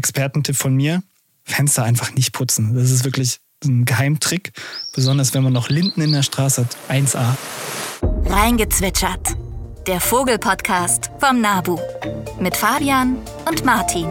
Expertentipp von mir, Fenster einfach nicht putzen. Das ist wirklich ein Geheimtrick, besonders wenn man noch Linden in der Straße hat. 1A. Reingezwitschert. Der Vogel-Podcast vom NABU. Mit Fabian und Martin.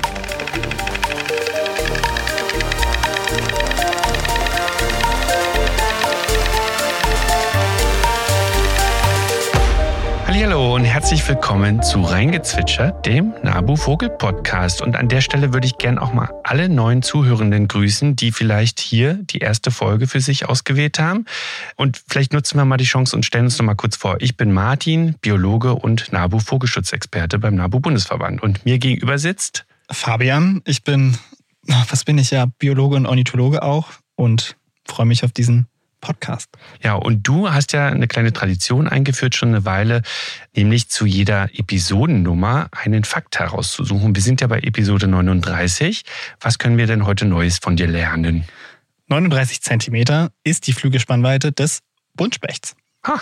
Hallo und herzlich willkommen zu Reingezwitschert, dem NABU Vogel Podcast. Und an der Stelle würde ich gern auch mal alle neuen Zuhörenden grüßen, die vielleicht hier die erste Folge für sich ausgewählt haben. Und vielleicht nutzen wir mal die Chance und stellen uns noch mal kurz vor. Ich bin Martin, Biologe und NABU Vogelschutzexperte beim NABU Bundesverband. Und mir gegenüber sitzt Fabian. Ich bin, Biologe und Ornithologe auch und freue mich auf diesen Podcast. Ja, und du hast ja eine kleine Tradition eingeführt, schon eine Weile, nämlich zu jeder Episodennummer einen Fakt herauszusuchen. Wir sind ja bei Episode 39. Was können wir denn heute Neues von dir lernen? 39 Zentimeter ist die Flügelspannweite des Buntspechts.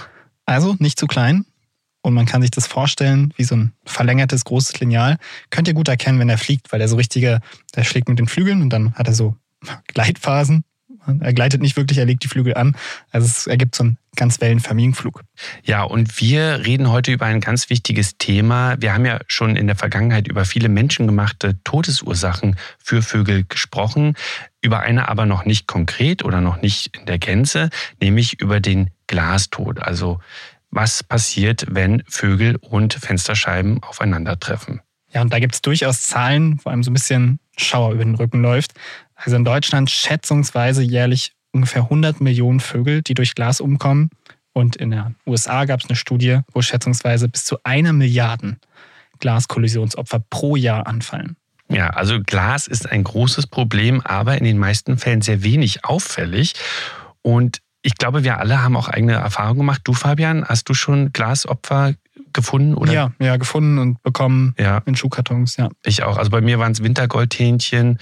Also nicht zu klein. Und man kann sich das vorstellen wie so ein verlängertes, großes Lineal. Könnt ihr gut erkennen, wenn er fliegt, weil er der schlägt mit den Flügeln und dann hat er so Gleitphasen. Er gleitet nicht wirklich, er legt die Flügel an. Also es ergibt so einen ganz wellenförmigen Flug. Ja, und wir reden heute über ein ganz wichtiges Thema. Wir haben ja schon in der Vergangenheit über viele menschengemachte Todesursachen für Vögel gesprochen, über eine aber noch nicht konkret oder noch nicht in der Gänze, nämlich über den Glastod. Also was passiert, wenn Vögel und Fensterscheiben aufeinandertreffen? Ja, und da gibt es durchaus Zahlen, wo einem so ein bisschen Schauer über den Rücken läuft. Also in Deutschland schätzungsweise jährlich ungefähr 100 Millionen Vögel, die durch Glas umkommen. Und in den USA gab es eine Studie, wo schätzungsweise bis zu 1 Milliarde Glaskollisionsopfer pro Jahr anfallen. Ja, also Glas ist ein großes Problem, aber in den meisten Fällen sehr wenig auffällig. Und ich glaube, wir alle haben auch eigene Erfahrungen gemacht. Du, Fabian, hast du schon Glasopfer gefunden? Oder? Ja, gefunden und bekommen in Schuhkartons. Ja. Ich auch. Also bei mir waren es Wintergoldhähnchen,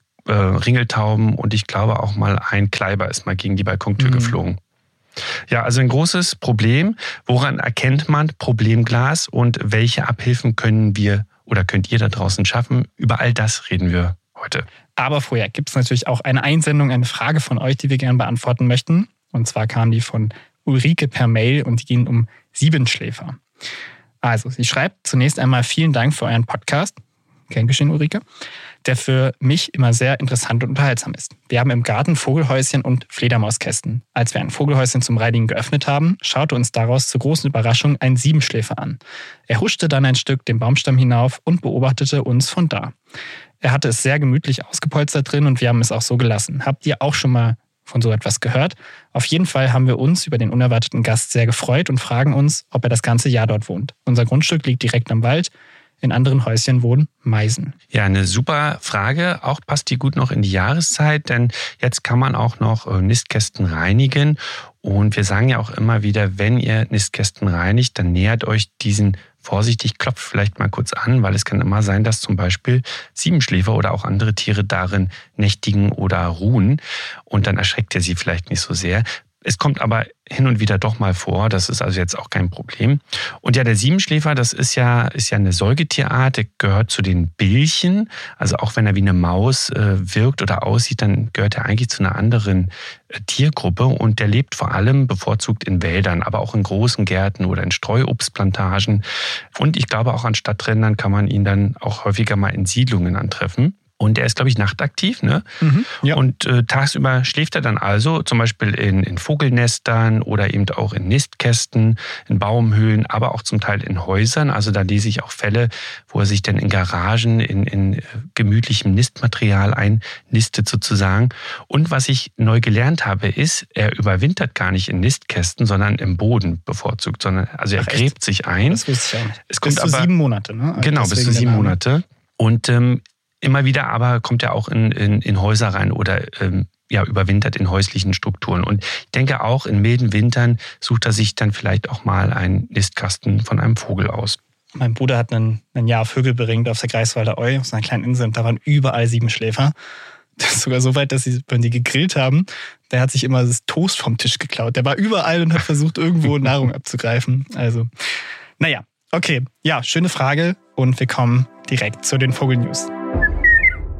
Ringeltauben und ich glaube auch mal ein Kleiber ist mal gegen die Balkontür geflogen. Ja, also ein großes Problem. Woran erkennt man Problemglas und welche Abhilfen können wir oder könnt ihr da draußen schaffen? Über all das reden wir heute. Aber vorher gibt es natürlich auch eine Einsendung, eine Frage von euch, die wir gerne beantworten möchten. Und zwar kam die von Ulrike per Mail und die ging um Siebenschläfer. Also, sie schreibt zunächst einmal vielen Dank für euren Podcast, gern geschehen Ulrike, der für mich immer sehr interessant und unterhaltsam ist. Wir haben im Garten Vogelhäuschen und Fledermauskästen. Als wir ein Vogelhäuschen zum Reinigen geöffnet haben, schaute uns daraus zur großen Überraschung ein Siebenschläfer an. Er huschte dann ein Stück den Baumstamm hinauf und beobachtete uns von da. Er hatte es sehr gemütlich ausgepolstert drin und wir haben es auch so gelassen. Habt ihr auch schon mal von so etwas gehört? Auf jeden Fall haben wir uns über den unerwarteten Gast sehr gefreut und fragen uns, ob er das ganze Jahr dort wohnt. Unser Grundstück liegt direkt am Wald. In anderen Häuschen wohnen Meisen. Ja, eine super Frage. Auch passt die gut noch in die Jahreszeit, denn jetzt kann man auch noch Nistkästen reinigen. Und wir sagen ja auch immer wieder, wenn ihr Nistkästen reinigt, dann nähert euch diesen vorsichtig, klopft vielleicht mal kurz an, weil es kann immer sein, dass zum Beispiel Siebenschläfer oder auch andere Tiere darin nächtigen oder ruhen. Und dann erschreckt ihr sie vielleicht nicht so sehr. Es kommt aber hin und wieder doch mal vor, das ist also jetzt auch kein Problem. Und ja, der Siebenschläfer, das ist ja eine Säugetierart, der gehört zu den Bilchen. Also auch wenn er wie eine Maus wirkt oder aussieht, dann gehört er eigentlich zu einer anderen Tiergruppe. Und der lebt vor allem bevorzugt in Wäldern, aber auch in großen Gärten oder in Streuobstplantagen. Und ich glaube, auch an Stadträndern kann man ihn dann auch häufiger mal in Siedlungen antreffen. Und er ist, glaube ich, nachtaktiv, ne? Ja. Und tagsüber schläft er dann also zum Beispiel in Vogelnestern oder eben auch in Nistkästen, in Baumhöhlen, aber auch zum Teil in Häusern. Also da lese ich auch Fälle, wo er sich dann in Garagen, in gemütlichem Nistmaterial einnistet sozusagen. Und was ich neu gelernt habe, ist, er überwintert gar nicht in Nistkästen, sondern im Boden bevorzugt. Also er gräbt sich ein. Das wusste ich auch nicht. Es kommt bis zu 7 Monate, ne? Also genau, bis zu 7 Monate. Und immer wieder aber kommt er auch in Häuser rein oder überwintert in häuslichen Strukturen. Und ich denke auch, in milden Wintern sucht er sich dann vielleicht auch mal einen Nistkasten von einem Vogel aus. Mein Bruder hat ein Jahr Vögel beringt auf der Greifswalder Eu, auf so einer kleinen Insel. Und da waren überall Siebenschläfer. Das ist sogar so weit, dass wenn die gegrillt haben, der hat sich immer das Toast vom Tisch geklaut. Der war überall und hat versucht, irgendwo Nahrung abzugreifen. Also, naja, okay. Ja, schöne Frage. Und wir kommen direkt zu den Vogelnews.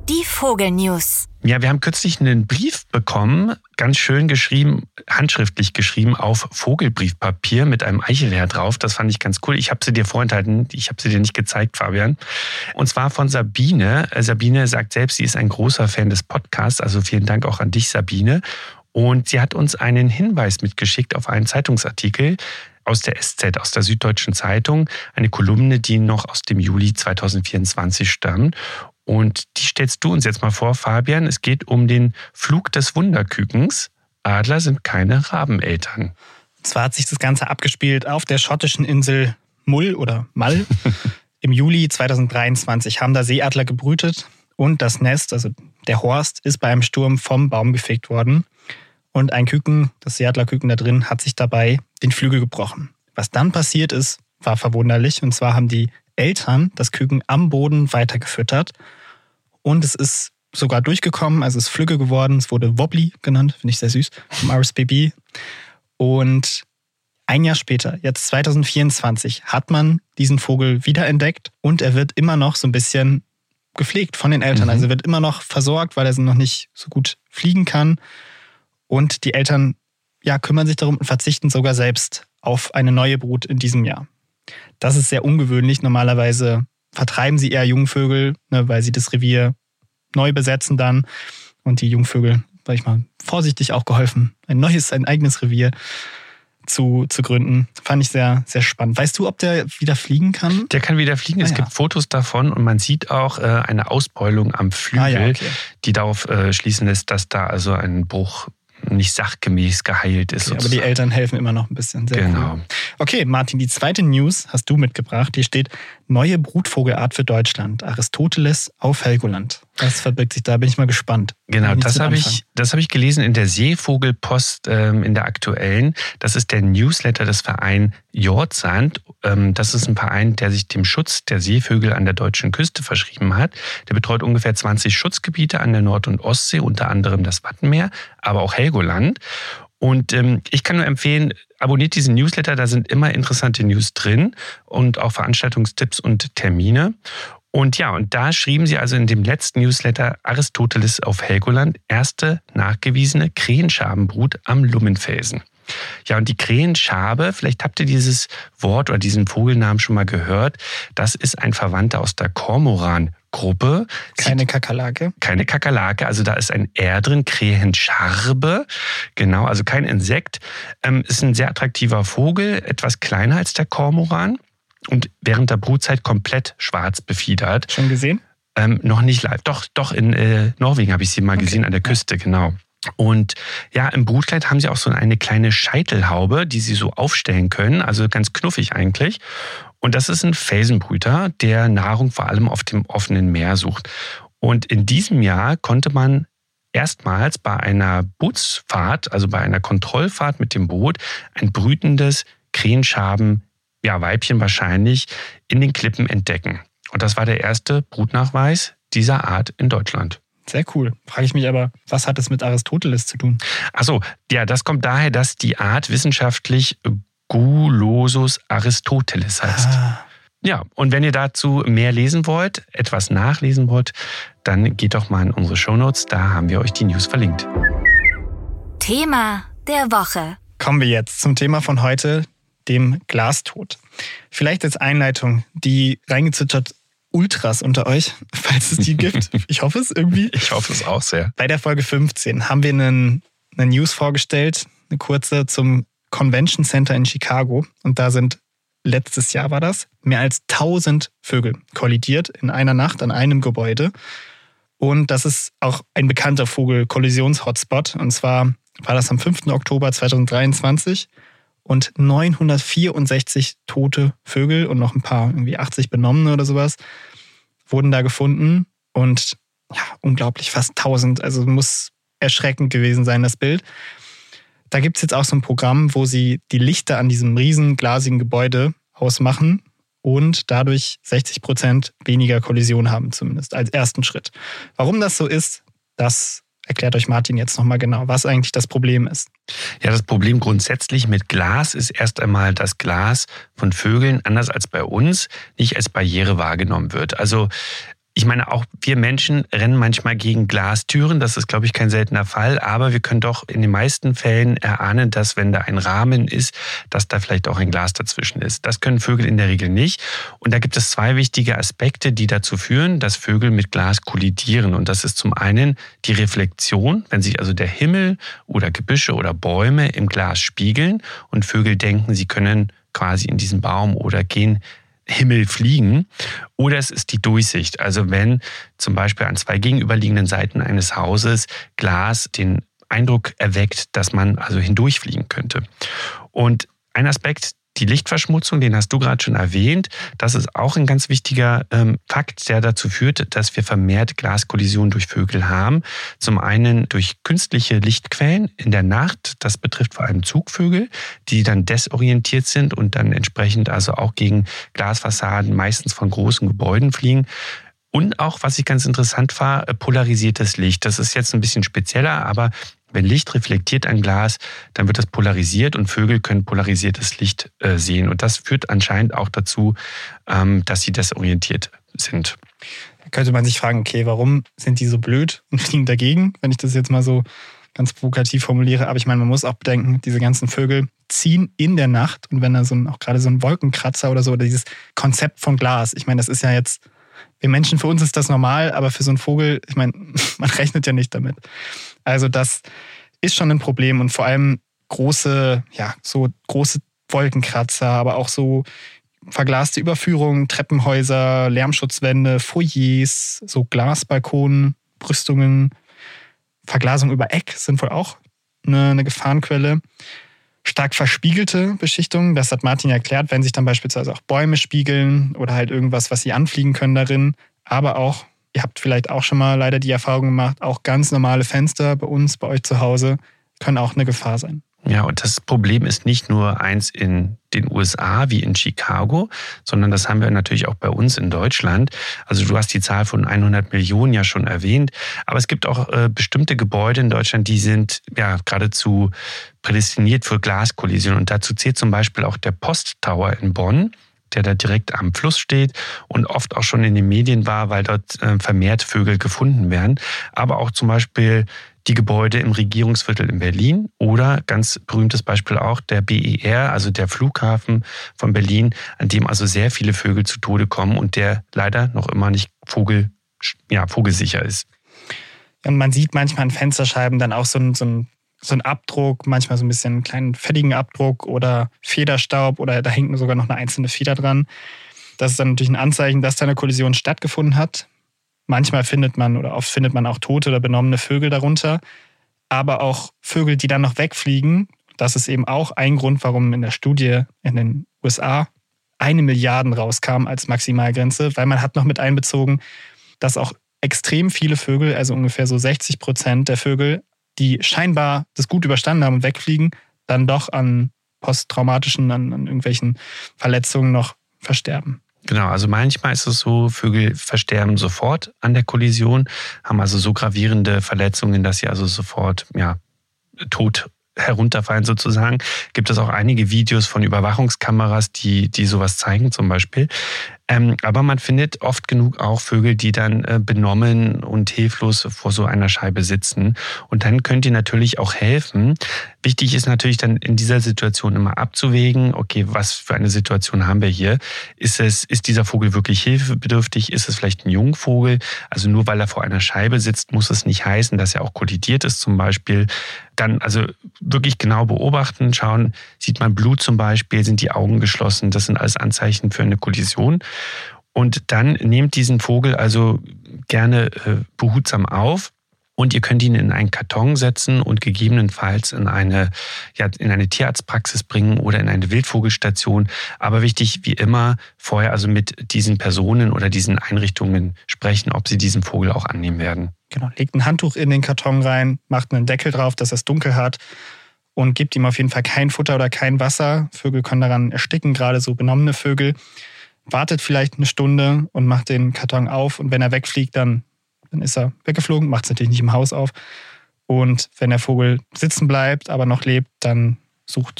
Die Vogelnews. Ja, wir haben kürzlich einen Brief bekommen, ganz schön geschrieben, handschriftlich geschrieben auf Vogelbriefpapier mit einem Eichelherr drauf. Das fand ich ganz cool. Ich habe sie dir vorenthalten, ich habe sie dir nicht gezeigt, Fabian. Und zwar von Sabine. Sabine sagt selbst, sie ist ein großer Fan des Podcasts, also vielen Dank auch an dich, Sabine. Und sie hat uns einen Hinweis mitgeschickt auf einen Zeitungsartikel aus der SZ, aus der Süddeutschen Zeitung, eine Kolumne, die noch aus dem Juli 2024 stammt. Und die stellst du uns jetzt mal vor, Fabian. Es geht um den Flug des Wunderkükens. Adler sind keine Rabeneltern. Und zwar hat sich das Ganze abgespielt auf der schottischen Insel Mull oder Mall. Im Juli 2023 haben da Seeadler gebrütet und das Nest, also der Horst, ist bei einem Sturm vom Baum gefegt worden. Und ein Küken, das Seeadlerküken da drin, hat sich dabei den Flügel gebrochen. Was dann passiert ist, war verwunderlich. Und zwar haben die Eltern das Küken am Boden weitergefüttert. Und es ist sogar durchgekommen, also es ist flügge geworden. Es wurde Wobbly genannt, finde ich sehr süß, vom RSPB. Und ein Jahr später, jetzt 2024, hat man diesen Vogel wiederentdeckt. Und er wird immer noch so ein bisschen gepflegt von den Eltern. Also er wird immer noch versorgt, weil er noch nicht so gut fliegen kann. Und die Eltern kümmern sich darum und verzichten sogar selbst auf eine neue Brut in diesem Jahr. Das ist sehr ungewöhnlich. Normalerweise vertreiben sie eher Jungvögel, weil sie das Revier neu besetzen dann. Und die Jungvögel, sag ich mal, vorsichtig auch geholfen, ein eigenes Revier zu gründen. Fand ich sehr, sehr spannend. Weißt du, ob der wieder fliegen kann? Der kann wieder fliegen. Es gibt Fotos davon und man sieht auch eine Ausbeulung am Flügel, die darauf schließen lässt, dass da also ein Bruch nicht sachgemäß geheilt ist. Okay, aber die Eltern helfen immer noch ein bisschen. Sehr genau. Cool. Okay, Martin, die zweite News hast du mitgebracht. Hier steht, neue Brutvogelart für Deutschland. Aristoteles auf Helgoland. Was verbirgt sich da? Bin ich mal gespannt. Genau, das habe ich gelesen in der Seevogelpost, in der aktuellen. Das ist der Newsletter des Vereins Jordsand. Das ist ein Verein, der sich dem Schutz der Seevögel an der deutschen Küste verschrieben hat. Der betreut ungefähr 20 Schutzgebiete an der Nord- und Ostsee, unter anderem das Wattenmeer, aber auch Helgoland. Und ich kann nur empfehlen, abonniert diesen Newsletter, da sind immer interessante News drin und auch Veranstaltungstipps und Termine. Und da schrieben sie also in dem letzten Newsletter Aristoteles auf Helgoland, erste nachgewiesene Krähenschabenbrut am Lummenfelsen. Ja, und die Krähenschabe, vielleicht habt ihr dieses Wort oder diesen Vogelnamen schon mal gehört, das ist ein Verwandter aus der Kormoran-Gruppe. Keine Kakerlake? Keine Kakerlake, also da ist ein R drin, Krähenscharbe, genau, also kein Insekt. Ist ein sehr attraktiver Vogel, etwas kleiner als der Kormoran und während der Brutzeit komplett schwarz befiedert. Schon gesehen? Noch nicht live, doch in Norwegen habe ich sie mal gesehen, an der Küste, genau. Und im Brutkleid haben sie auch so eine kleine Scheitelhaube, die sie so aufstellen können, also ganz knuffig eigentlich. Und das ist ein Felsenbrüter, der Nahrung vor allem auf dem offenen Meer sucht. Und in diesem Jahr konnte man erstmals bei einer Bootsfahrt, also bei einer Kontrollfahrt mit dem Boot, ein brütendes Krähenschaben, Weibchen wahrscheinlich, in den Klippen entdecken. Und das war der erste Brutnachweis dieser Art in Deutschland. Sehr cool. Frage ich mich aber, was hat es mit Aristoteles zu tun? Achso, das kommt daher, dass die Art wissenschaftlich Gulosus aristoteles heißt. Ja, und wenn ihr dazu mehr lesen wollt, etwas nachlesen wollt, dann geht doch mal in unsere Shownotes, da haben wir euch die News verlinkt. Thema der Woche. Kommen wir jetzt zum Thema von heute, dem Glastod. Vielleicht als Einleitung, die reingezwitschert Ultras unter euch, falls es die gibt. Ich hoffe es irgendwie. Ich hoffe es auch sehr. Bei der Folge 15 haben wir eine News vorgestellt, eine kurze zum Convention Center in Chicago. Und da sind, letztes Jahr war das, mehr als 1000 Vögel kollidiert in einer Nacht an einem Gebäude. Und das ist auch ein bekannter Vogel-Kollisions-Hotspot. Und zwar war das am 5. Oktober 2023. Und 964 tote Vögel und noch ein paar, irgendwie 80 Benommene oder sowas, wurden da gefunden. Und unglaublich, fast 1000. Also muss erschreckend gewesen sein, das Bild. Da gibt es jetzt auch so ein Programm, wo sie die Lichter an diesem riesen glasigen Gebäude ausmachen und dadurch 60% weniger Kollision haben, zumindest als ersten Schritt. Warum das so ist, das erklärt euch Martin jetzt nochmal genau, was eigentlich das Problem ist. Ja, das Problem grundsätzlich mit Glas ist erst einmal, dass Glas von Vögeln, anders als bei uns, nicht als Barriere wahrgenommen wird. Also Ich meine, auch wir Menschen rennen manchmal gegen Glastüren. Das ist, glaube ich, kein seltener Fall. Aber wir können doch in den meisten Fällen erahnen, dass wenn da ein Rahmen ist, dass da vielleicht auch ein Glas dazwischen ist. Das können Vögel in der Regel nicht. Und da gibt es 2 wichtige Aspekte, die dazu führen, dass Vögel mit Glas kollidieren. Und das ist zum einen die Reflexion, wenn sich also der Himmel oder Gebüsche oder Bäume im Glas spiegeln und Vögel denken, sie können quasi in diesen Baum oder gen Himmel fliegen. Oder es ist die Durchsicht. Also wenn zum Beispiel an 2 gegenüberliegenden Seiten eines Hauses Glas den Eindruck erweckt, dass man also hindurchfliegen könnte. Und ein Aspekt, die Lichtverschmutzung, den hast du gerade schon erwähnt, das ist auch ein ganz wichtiger Fakt, der dazu führt, dass wir vermehrt Glaskollisionen durch Vögel haben. Zum einen durch künstliche Lichtquellen in der Nacht, das betrifft vor allem Zugvögel, die dann desorientiert sind und dann entsprechend also auch gegen Glasfassaden meistens von großen Gebäuden fliegen. Und auch, was ich ganz interessant war, polarisiertes Licht. Das ist jetzt ein bisschen spezieller, aber wenn Licht reflektiert ein Glas, dann wird das polarisiert und Vögel können polarisiertes Licht sehen. Und das führt anscheinend auch dazu, dass sie desorientiert sind. Da könnte man sich fragen, okay, warum sind die so blöd und fliegen dagegen, wenn ich das jetzt mal so ganz provokativ formuliere. Aber ich meine, man muss auch bedenken, diese ganzen Vögel ziehen in der Nacht und wenn da auch gerade so ein Wolkenkratzer oder so, oder dieses Konzept von Glas, ich meine, das ist ja jetzt, wir Menschen, für uns ist das normal, aber für so einen Vogel, ich meine, man rechnet ja nicht damit. Also das ist schon ein Problem und vor allem große Wolkenkratzer, aber auch so verglaste Überführungen, Treppenhäuser, Lärmschutzwände, Foyers, so Glasbalkonen, Brüstungen, Verglasung über Eck sind wohl auch eine Gefahrenquelle. Stark verspiegelte Beschichtungen, das hat Martin erklärt, wenn sich dann beispielsweise auch Bäume spiegeln oder halt irgendwas, was sie anfliegen können darin, aber auch, ihr habt vielleicht auch schon mal leider die Erfahrung gemacht, auch ganz normale Fenster bei uns, bei euch zu Hause, können auch eine Gefahr sein. Ja, und das Problem ist nicht nur eins in den USA wie in Chicago, sondern das haben wir natürlich auch bei uns in Deutschland. Also du hast die Zahl von 100 Millionen ja schon erwähnt, aber es gibt auch bestimmte Gebäude in Deutschland, die sind ja geradezu prädestiniert für Glaskollisionen. Und dazu zählt zum Beispiel auch der Posttower in Bonn, der da direkt am Fluss steht und oft auch schon in den Medien war, weil dort vermehrt Vögel gefunden werden. Aber auch zum Beispiel die Gebäude im Regierungsviertel in Berlin oder ganz berühmtes Beispiel auch der BER, also der Flughafen von Berlin, an dem also sehr viele Vögel zu Tode kommen und der leider noch immer nicht vogelsicher ist. Und man sieht manchmal an Fensterscheiben dann auch so ein Abdruck, manchmal so ein bisschen einen kleinen fettigen Abdruck oder Federstaub oder da hängt sogar noch eine einzelne Feder dran. Das ist dann natürlich ein Anzeichen, dass da eine Kollision stattgefunden hat. Manchmal findet man oder oft findet man auch tote oder benommene Vögel darunter, aber auch Vögel, die dann noch wegfliegen. Das ist eben auch ein Grund, warum in der Studie in den USA 1 Milliarde rauskam als Maximalgrenze, weil man hat noch mit einbezogen, dass auch extrem viele Vögel, also ungefähr so 60% der Vögel, die scheinbar das gut überstanden haben und wegfliegen, dann doch an posttraumatischen, an irgendwelchen Verletzungen noch versterben. Genau, also manchmal ist es so, Vögel versterben sofort an der Kollision, haben also so gravierende Verletzungen, dass sie also sofort tot herunterfallen sozusagen. Gibt es auch einige Videos von Überwachungskameras, die sowas zeigen zum Beispiel. Aber man findet oft genug auch Vögel, die dann benommen und hilflos vor so einer Scheibe sitzen. Und dann könnt ihr natürlich auch helfen. Wichtig ist natürlich dann in dieser Situation immer abzuwägen, okay, was für eine Situation haben wir hier? Ist dieser Vogel wirklich hilfebedürftig? Ist es vielleicht ein Jungvogel? Also nur weil er vor einer Scheibe sitzt, muss es nicht heißen, dass er auch kollidiert ist zum Beispiel. Dann also wirklich genau beobachten, schauen, sieht man Blut zum Beispiel, sind die Augen geschlossen? Das sind alles Anzeichen für eine Kollision. Und dann nehmt diesen Vogel also gerne behutsam auf und ihr könnt ihn in einen Karton setzen und gegebenenfalls in eine Tierarztpraxis bringen oder in eine Wildvogelstation. Aber wichtig, wie immer, vorher also mit diesen Personen oder diesen Einrichtungen sprechen, ob sie diesen Vogel auch annehmen werden. Genau, legt ein Handtuch in den Karton rein, macht einen Deckel drauf, dass es dunkel hat und gebt ihm auf jeden Fall kein Futter oder kein Wasser. Vögel können daran ersticken, gerade so benommene Vögel. Wartet vielleicht eine Stunde und macht den Karton auf und wenn er wegfliegt, dann ist er weggeflogen, macht es natürlich nicht im Haus auf. Und wenn der Vogel sitzen bleibt, aber noch lebt, dann sucht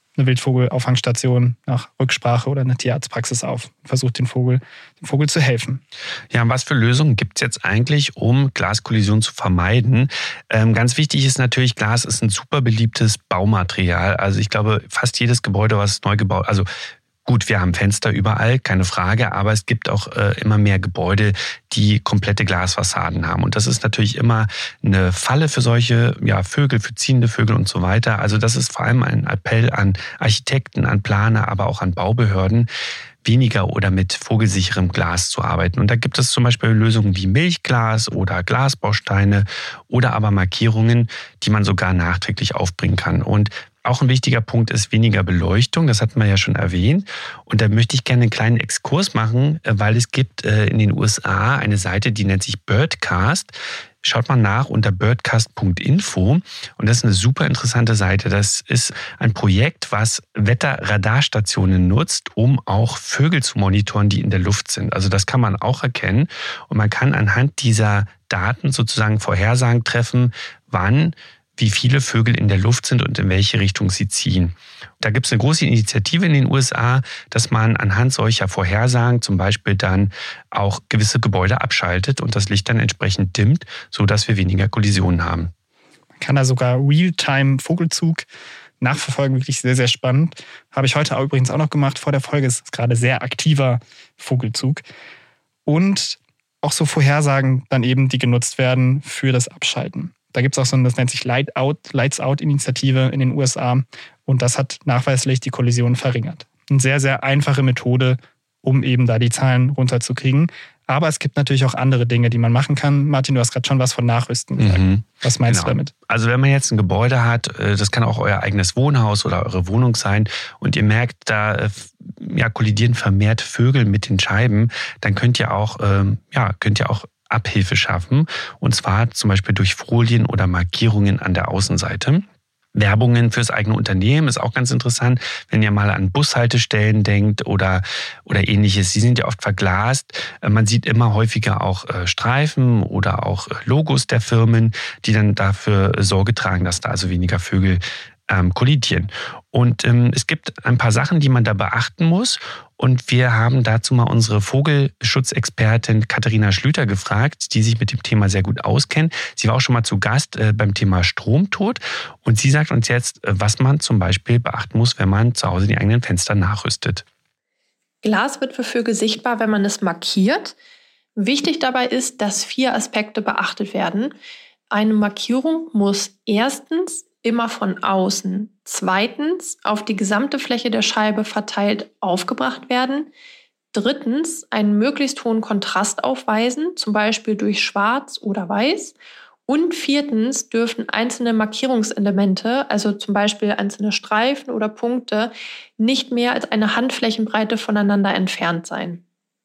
eine Wildvogelauffangstation nach Rücksprache oder eine Tierarztpraxis auf und versucht dem Vogel zu helfen. Ja, und was für Lösungen gibt es jetzt eigentlich, um Glaskollisionen zu vermeiden? Ganz wichtig ist natürlich, Glas ist ein super beliebtes Baumaterial. Also ich glaube, fast jedes Gebäude, was neu gebaut, also gut, wir haben Fenster überall, keine Frage, aber es gibt auch immer mehr Gebäude, die komplette Glasfassaden haben. Und das ist natürlich immer eine Falle für solche Vögel, für ziehende Vögel und so weiter. Also das ist vor allem ein Appell an Architekten, an Planer, aber auch an Baubehörden, weniger oder mit vogelsicherem Glas zu arbeiten. Und da gibt es zum Beispiel Lösungen wie Milchglas oder Glasbausteine oder aber Markierungen, die man sogar nachträglich aufbringen kann. Und auch ein wichtiger Punkt ist weniger Beleuchtung, das hatten wir ja schon erwähnt. Und da möchte ich gerne einen kleinen Exkurs machen, weil es gibt in den USA eine Seite, die nennt sich Birdcast. Schaut mal nach unter birdcast.info und das ist eine super interessante Seite. Das ist ein Projekt, was Wetterradarstationen nutzt, um auch Vögel zu monitoren, die in der Luft sind. Also das kann man auch erkennen und man kann anhand dieser Daten sozusagen Vorhersagen treffen, wann wie viele Vögel in der Luft sind und in welche Richtung sie ziehen. Da gibt es eine große Initiative in den USA, dass man anhand solcher Vorhersagen zum Beispiel dann auch gewisse Gebäude abschaltet und das Licht dann entsprechend dimmt, sodass wir weniger Kollisionen haben. Man kann da sogar Realtime-Vogelzug nachverfolgen, wirklich sehr, sehr spannend. Habe ich heute übrigens auch noch gemacht vor der Folge. Es ist gerade sehr aktiver Vogelzug. Und auch so Vorhersagen dann eben, die genutzt werden für das Abschalten. Da gibt es auch so eine, das nennt sich Lights-Out-Initiative in den USA und das hat nachweislich die Kollision verringert. Eine sehr, sehr einfache Methode, um eben da die Zahlen runterzukriegen. Aber es gibt natürlich auch andere Dinge, die man machen kann. Martin, du hast gerade schon was von Nachrüsten gesagt. Was meinst du damit? Also wenn man jetzt ein Gebäude hat, das kann auch euer eigenes Wohnhaus oder eure Wohnung sein und ihr merkt, da kollidieren vermehrt Vögel mit den Scheiben, dann könnt ihr auch Abhilfe schaffen, und zwar zum Beispiel durch Folien oder Markierungen an der Außenseite. Werbungen fürs eigene Unternehmen ist auch ganz interessant, wenn ihr mal an Bushaltestellen denkt oder ähnliches. Die sind ja oft verglast. Man sieht immer häufiger auch Streifen oder auch Logos der Firmen, die dann dafür Sorge tragen, dass da also weniger Vögel kollidieren. Und es gibt ein paar Sachen, die man da beachten muss. Und wir haben dazu mal unsere Vogelschutzexpertin Katharina Schlüter gefragt, die sich mit dem Thema sehr gut auskennt. Sie war auch schon mal zu Gast beim Thema Stromtod. Und sie sagt uns jetzt, was man zum Beispiel beachten muss, wenn man zu Hause die eigenen Fenster nachrüstet. Glas wird für Vögel sichtbar, wenn man es markiert. Wichtig dabei ist, dass 4 Aspekte beachtet werden. Eine Markierung muss erstens immer von außen, zweitens auf die gesamte Fläche der Scheibe verteilt aufgebracht werden, drittens einen möglichst hohen Kontrast aufweisen, zum Beispiel durch Schwarz oder Weiß, und viertens dürfen einzelne Markierungselemente, also zum Beispiel einzelne Streifen oder Punkte, nicht mehr als eine Handflächenbreite voneinander entfernt sein.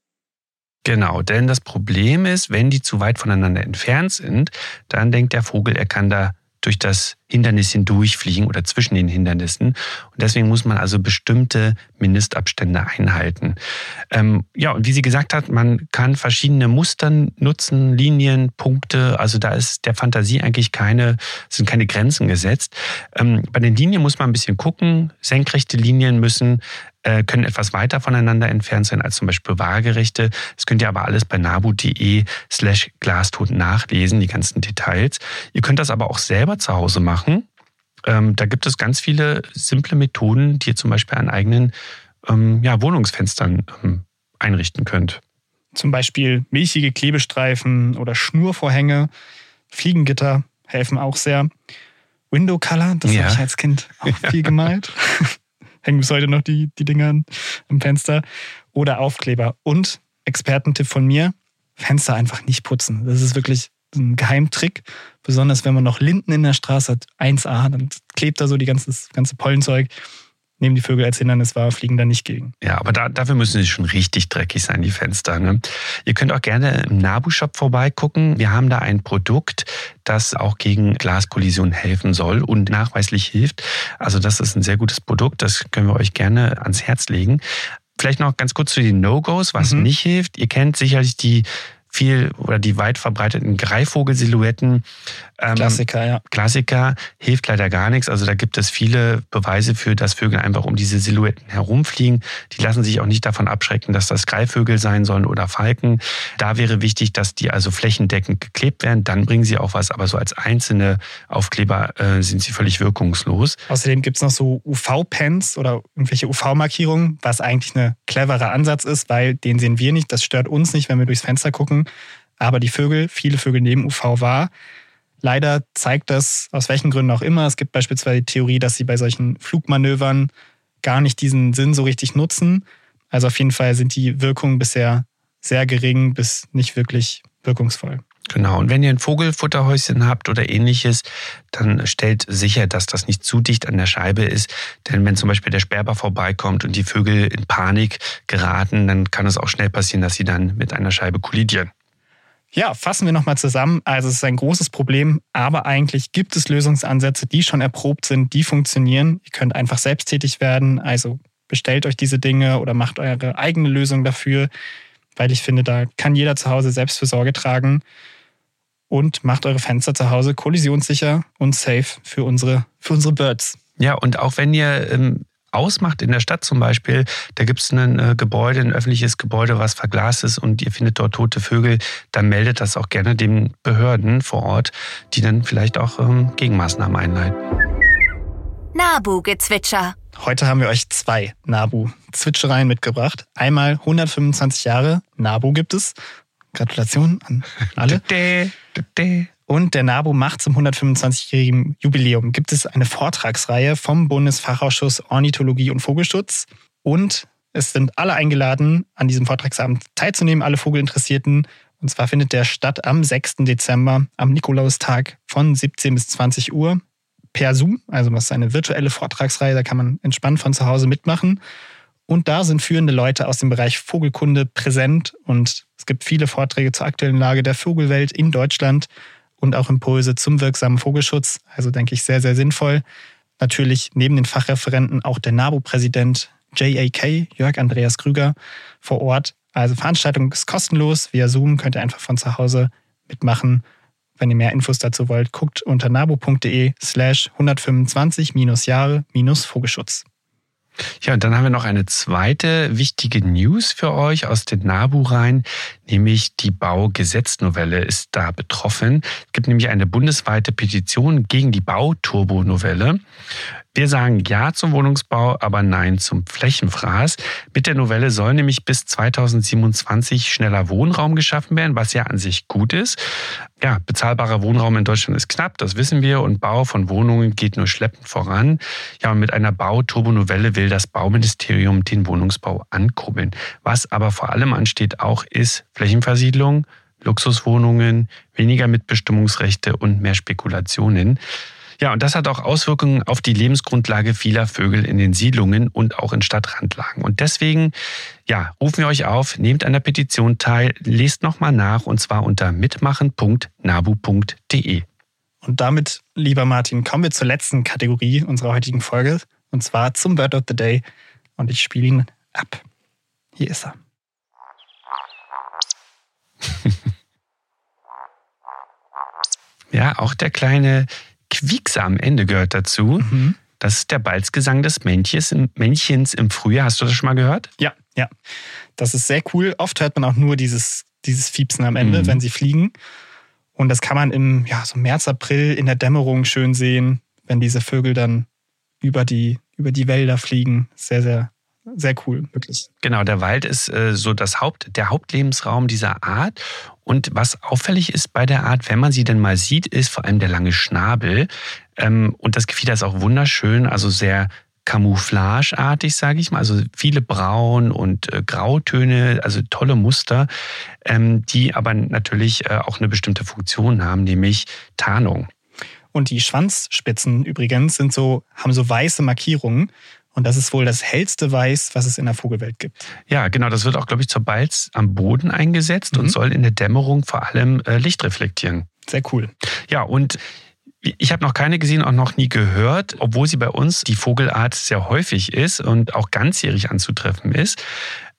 Genau, denn das Problem ist, wenn die zu weit voneinander entfernt sind, dann denkt der Vogel, er kann da durch das Hindernis hindurchfliegen oder zwischen den Hindernissen. Und deswegen muss man also bestimmte Mindestabstände einhalten. Und wie sie gesagt hat, man kann verschiedene Muster nutzen, Linien, Punkte. Also da ist der Fantasie eigentlich sind keine Grenzen gesetzt. Bei den Linien muss man ein bisschen gucken. Senkrechte Linien können etwas weiter voneinander entfernt sein als zum Beispiel waagerechte. Das könnt ihr aber alles bei nabu.de/glastod nachlesen, die ganzen Details. Ihr könnt das aber auch selber zu Hause machen. Da gibt es ganz viele simple Methoden, die ihr zum Beispiel an eigenen Wohnungsfenstern einrichten könnt. Zum Beispiel milchige Klebestreifen oder Schnurvorhänge, Fliegengitter helfen auch sehr. Window Color, das habe ich als Kind auch viel gemalt. Hängen bis heute noch die Dinger am Fenster. Oder Aufkleber. Und Expertentipp von mir, Fenster einfach nicht putzen. Das ist wirklich ein Geheimtrick. Besonders wenn man noch Linden in der Straße hat, 1A, dann klebt da so die ganze Pollenzeug. Nehmen die Vögel als Hindernis wahr, fliegen da nicht gegen. Ja, aber dafür müssen sie schon richtig dreckig sein, die Fenster. Ne? Ihr könnt auch gerne im Nabu-Shop vorbeigucken. Wir haben da ein Produkt, das auch gegen Glaskollision helfen soll und nachweislich hilft. Also das ist ein sehr gutes Produkt, das können wir euch gerne ans Herz legen. Vielleicht noch ganz kurz zu den No-Gos, was nicht hilft. Ihr kennt sicherlich die viel oder die weit verbreiteten Greifvogel-Silhouetten. Klassiker, ja. Klassiker, hilft leider gar nichts. Also da gibt es viele Beweise für, dass Vögel einfach um diese Silhouetten herumfliegen. Die lassen sich auch nicht davon abschrecken, dass das Greifvögel sein sollen oder Falken. Da wäre wichtig, dass die also flächendeckend geklebt werden. Dann bringen sie auch was, aber so als einzelne Aufkleber sind sie völlig wirkungslos. Außerdem gibt es noch so UV-Pens oder irgendwelche UV-Markierungen, was eigentlich ein cleverer Ansatz ist, weil den sehen wir nicht. Das stört uns nicht, wenn wir durchs Fenster gucken. Aber die Vögel, viele Vögel nehmen UV wahr. Leider zeigt das, aus welchen Gründen auch immer, es gibt beispielsweise die Theorie, dass sie bei solchen Flugmanövern gar nicht diesen Sinn so richtig nutzen. Also auf jeden Fall sind die Wirkungen bisher sehr gering bis nicht wirklich wirkungsvoll. Genau, und wenn ihr ein Vogelfutterhäuschen habt oder ähnliches, dann stellt sicher, dass das nicht zu dicht an der Scheibe ist. Denn wenn zum Beispiel der Sperber vorbeikommt und die Vögel in Panik geraten, dann kann es auch schnell passieren, dass sie dann mit einer Scheibe kollidieren. Ja, fassen wir nochmal zusammen. Also es ist ein großes Problem, aber eigentlich gibt es Lösungsansätze, die schon erprobt sind, die funktionieren. Ihr könnt einfach selbsttätig werden, also bestellt euch diese Dinge oder macht eure eigene Lösung dafür, weil ich finde, da kann jeder zu Hause Selbstfürsorge tragen. Und macht eure Fenster zu Hause kollisionssicher und safe für unsere Birds. Ja, und auch wenn ihr ausmacht in der Stadt zum Beispiel, da gibt es ein Gebäude, ein öffentliches Gebäude, was verglast ist und ihr findet dort tote Vögel, dann meldet das auch gerne den Behörden vor Ort, die dann vielleicht auch Gegenmaßnahmen einleiten. Nabu-Gezwitscher. Heute haben wir euch 2 Nabu-Zwitschereien mitgebracht. Einmal 125 Jahre Nabu gibt es. Gratulation an alle. Und der NABU macht zum 125-jährigen Jubiläum gibt es eine Vortragsreihe vom Bundesfachausschuss Ornithologie und Vogelschutz. Und es sind alle eingeladen, an diesem Vortragsabend teilzunehmen, alle Vogelinteressierten. Und zwar findet der statt am 6. Dezember, am Nikolaustag von 17 bis 20 Uhr per Zoom. Also das ist eine virtuelle Vortragsreihe, da kann man entspannt von zu Hause mitmachen. Und da sind führende Leute aus dem Bereich Vogelkunde präsent und es gibt viele Vorträge zur aktuellen Lage der Vogelwelt in Deutschland und auch Impulse zum wirksamen Vogelschutz. Also denke ich sehr, sehr sinnvoll. Natürlich neben den Fachreferenten auch der NABU-Präsident JAK, Jörg Andreas Krüger, vor Ort. Also Veranstaltung ist kostenlos. Via Zoom könnt ihr einfach von zu Hause mitmachen. Wenn ihr mehr Infos dazu wollt, guckt unter nabu.de/125-Jahre-Vogelschutz. Ja, und dann haben wir noch eine zweite wichtige News für euch aus den NABU-Reihen, nämlich die Baugesetznovelle ist da betroffen. Es gibt nämlich eine bundesweite Petition gegen die Bauturbo-Novelle. Wir sagen Ja zum Wohnungsbau, aber Nein zum Flächenfraß. Mit der Novelle soll nämlich bis 2027 schneller Wohnraum geschaffen werden, was ja an sich gut ist. Ja, bezahlbarer Wohnraum in Deutschland ist knapp, das wissen wir, und Bau von Wohnungen geht nur schleppend voran. Ja, und mit einer Bauturbo-Novelle will das Bauministerium den Wohnungsbau ankurbeln. Was aber vor allem ansteht auch, ist Flächenversiedlung, Luxuswohnungen, weniger Mitbestimmungsrechte und mehr Spekulationen. Ja, und das hat auch Auswirkungen auf die Lebensgrundlage vieler Vögel in den Siedlungen und auch in Stadtrandlagen. Und deswegen, ja, rufen wir euch auf, nehmt an der Petition teil, lest nochmal nach und zwar unter mitmachen.nabu.de. Und damit, lieber Martin, kommen wir zur letzten Kategorie unserer heutigen Folge und zwar zum Bird of the Day. Und ich spiele ihn ab. Hier ist er. Ja, auch der kleine Quiekser am Ende gehört dazu. Mhm. Das ist der Balzgesang des Männchens im Frühjahr. Hast du das schon mal gehört? Ja. Das ist sehr cool. Oft hört man auch nur dieses Fiepsen am Ende, wenn sie fliegen. Und das kann man im so März, April in der Dämmerung schön sehen, wenn diese Vögel dann über die Wälder fliegen. Sehr, sehr, sehr cool, wirklich. Genau, der Wald ist so der Hauptlebensraum dieser Art. Und was auffällig ist bei der Art, wenn man sie denn mal sieht, ist vor allem der lange Schnabel. Und das Gefieder ist auch wunderschön, also sehr camouflageartig, sage ich mal. Also viele Braun- und Grautöne, also tolle Muster, die aber natürlich auch eine bestimmte Funktion haben, nämlich Tarnung. Und die Schwanzspitzen übrigens haben so weiße Markierungen. Und das ist wohl das hellste Weiß, was es in der Vogelwelt gibt. Ja, genau. Das wird auch, glaube ich, zur Balz am Boden eingesetzt und soll in der Dämmerung vor allem Licht reflektieren. Sehr cool. Ja, und ich habe noch keine gesehen, auch noch nie gehört, obwohl sie bei uns die Vogelart sehr häufig ist und auch ganzjährig anzutreffen ist.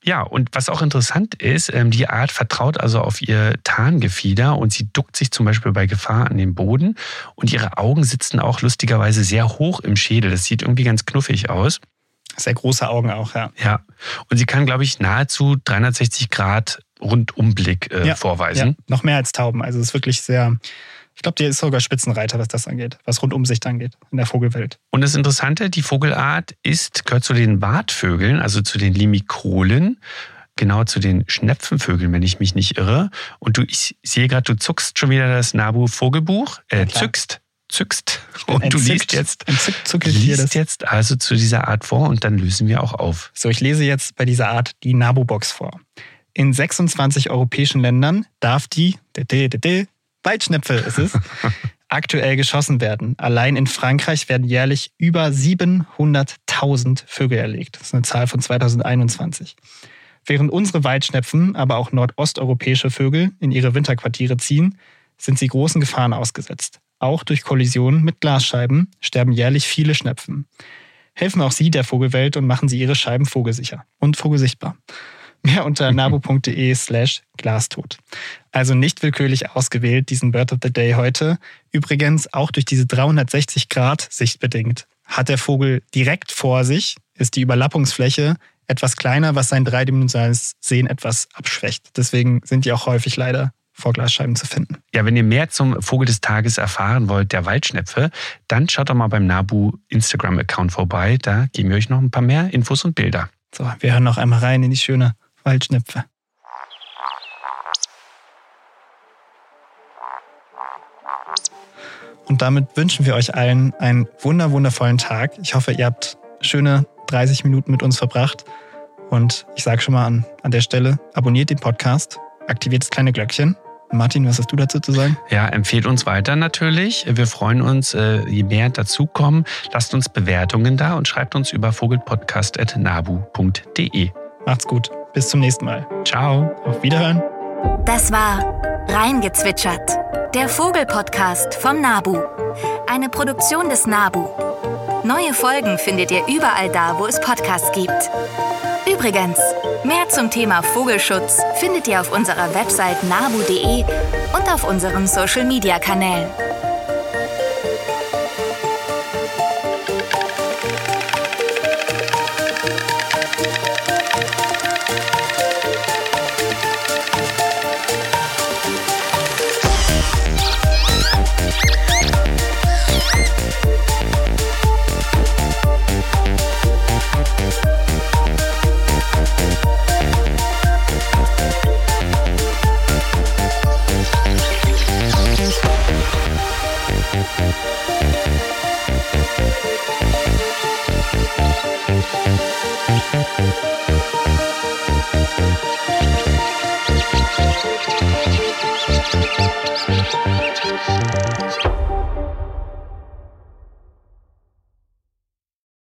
Ja, und was auch interessant ist, die Art vertraut also auf ihr Tarngefieder und sie duckt sich zum Beispiel bei Gefahr an den Boden und ihre Augen sitzen auch lustigerweise sehr hoch im Schädel. Das sieht irgendwie ganz knuffig aus. Sehr große Augen auch, ja. Ja, und sie kann, glaube ich, nahezu 360 Grad Rundumblick vorweisen. Ja, noch mehr als Tauben. Also es ist wirklich sehr... Ich glaube, der ist sogar Spitzenreiter, was das angeht, was Rundumsicht angeht in der Vogelwelt. Und das Interessante, die Vogelart gehört zu den Bartvögeln, also zu den Limikolen, genau zu den Schnepfenvögeln, wenn ich mich nicht irre. Und ich sehe gerade, du zuckst schon wieder das NABU-Vogelbuch, zückst. Und du liest jetzt also zu dieser Art vor und dann lösen wir auch auf. So, ich lese jetzt bei dieser Art die NABU-Box vor. In 26 europäischen Ländern darf die Waldschnepfe ist es, aktuell geschossen werden. Allein in Frankreich werden jährlich über 700.000 Vögel erlegt. Das ist eine Zahl von 2021. Während unsere Waldschnepfen, aber auch nordosteuropäische Vögel in ihre Winterquartiere ziehen, sind sie großen Gefahren ausgesetzt. Auch durch Kollisionen mit Glasscheiben sterben jährlich viele Schnepfen. Helfen auch Sie der Vogelwelt und machen Sie Ihre Scheiben vogelsicher und vogelsichtbar. Mehr unter nabu.de/glastod. Also nicht willkürlich ausgewählt, diesen Bird of the Day heute. Übrigens auch durch diese 360-Grad-Sicht bedingt. Hat der Vogel direkt vor sich, ist die Überlappungsfläche etwas kleiner, was sein dreidimensionales Sehen etwas abschwächt. Deswegen sind die auch häufig leider vor Glasscheiben zu finden. Ja, wenn ihr mehr zum Vogel des Tages erfahren wollt, der Waldschnepfe, dann schaut doch mal beim NABU Instagram-Account vorbei. Da geben wir euch noch ein paar mehr Infos und Bilder. So, wir hören noch einmal rein in die schöne Waldschnepfe. Und damit wünschen wir euch allen einen wundervollen Tag. Ich hoffe, ihr habt schöne 30 Minuten mit uns verbracht. Und ich sage schon mal an der Stelle, abonniert den Podcast, aktiviert das kleine Glöckchen. Martin, was hast du dazu zu sagen? Ja, empfehlt uns weiter natürlich. Wir freuen uns, je mehr dazukommen. Lasst uns Bewertungen da und schreibt uns über vogelpodcast@nabu.de. Macht's gut. Bis zum nächsten Mal. Ciao. Auf Wiederhören. Das war Reingezwitschert, der Vogelpodcast vom NABU. Eine Produktion des NABU. Neue Folgen findet ihr überall da, wo es Podcasts gibt. Übrigens, mehr zum Thema Vogelschutz findet ihr auf unserer Website nabu.de und auf unseren Social-Media-Kanälen. Thank you.